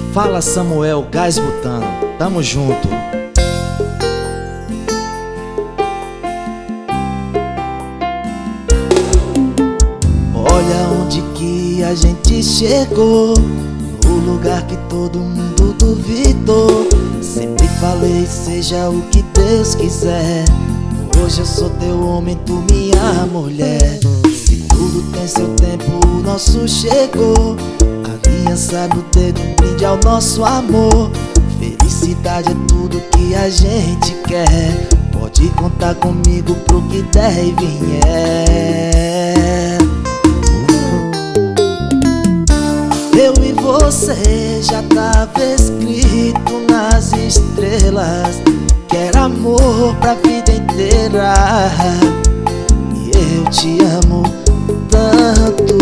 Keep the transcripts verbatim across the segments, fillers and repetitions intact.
Fala Samuel Gás Butano, tamo junto. Olha onde que a gente chegou, no lugar que todo mundo duvidou. Sempre falei, seja o que Deus quiser. Hoje eu sou teu homem, tu minha mulher. Se tudo tem seu tempo, o nosso chegou. Aliança no dedo, um brinde ao nosso amor. Felicidade é tudo que a gente quer. Pode contar comigo pro que der e vier. Eu e você já tava escrito nas estrelas que era amor pra vida inteira. E eu te amo tanto.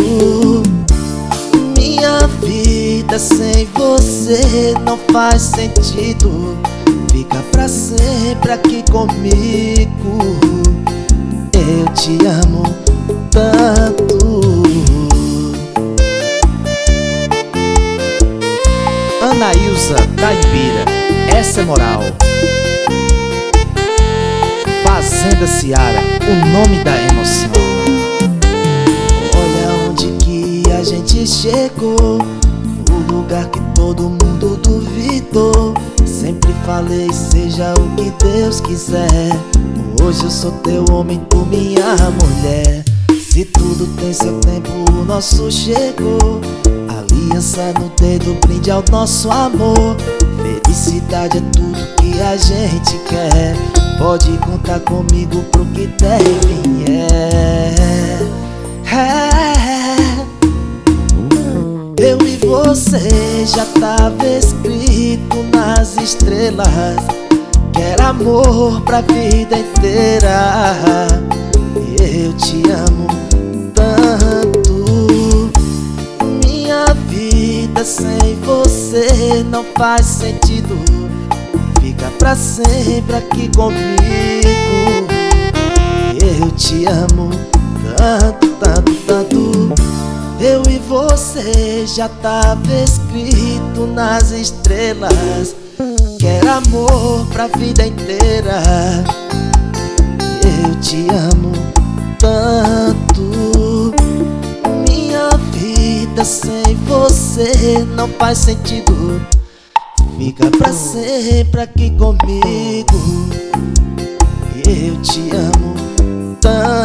Minha vida sem você não faz sentido. Fica pra sempre aqui comigo. Eu te amo tanto. Anaílza da Ibira, essa é moral. Fazenda Seara, o nome da emoção. Olha onde que a gente chegou, no lugar que todo mundo duvidou. Sempre falei, seja o que Deus quiser. Hoje eu sou teu homem, tu minha mulher. Se tudo tem seu tempo, o nosso chegou. Aliança no dedo, brinde ao nosso amor. Felicidade é tudo que a gente quer. Pode contar comigo pro que der e vier. Eu e você já tava escrito nas estrelas que era amor pra vida inteira. E eu te amo tanto. Minha vida sem você não faz sentido. Fica pra sempre aqui comigo. Eu te amo tanto, tanto, tanto. Eu e você já tava escrito nas estrelas que era amor pra vida inteira. Eu te amo tanto. Minha vida sem você não faz sentido. Fica pra sempre aqui comigo. Eu te amo tanto.